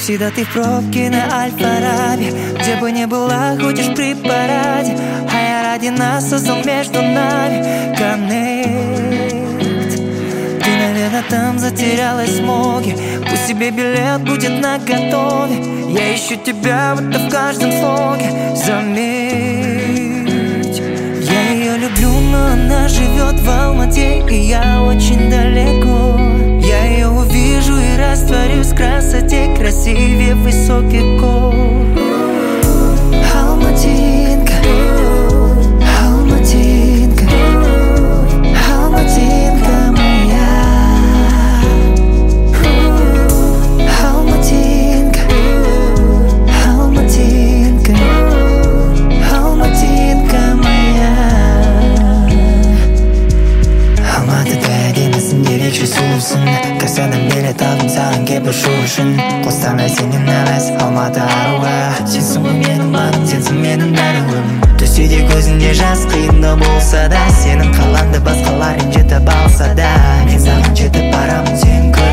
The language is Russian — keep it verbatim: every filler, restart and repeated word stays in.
всегда ты в пробке на Аль-Фараби. Где бы ни была, ходишь при параде, а я ради нас создал между нами коннект. Ты, наверное, там затерялась в смоге, пусть тебе билет будет наготове. Я ищу тебя, будто в каждом слоге. Заметь, я ее люблю, но она живет в Алмате, и я очень далеко. Я ее увижу и растворюсь в красоте, красивее высоких гор. Алматинка, Алматинка, Алматинка моя. Алматинка, Алматинка, Алматинка моя. Алматыда әдемісің, ерекше сұлусың. Көрсенім билет алдым саған келіп ұшу үшін. Қостанай сенен емес, Алматы аруы. Сенсің ғой менің бағым, сенсің менің бәрім. Түссе көзінде жас, қиында болса да, сенің қалаңды басқалар ренжітіп алса да, мен саған жетіп барамын, сен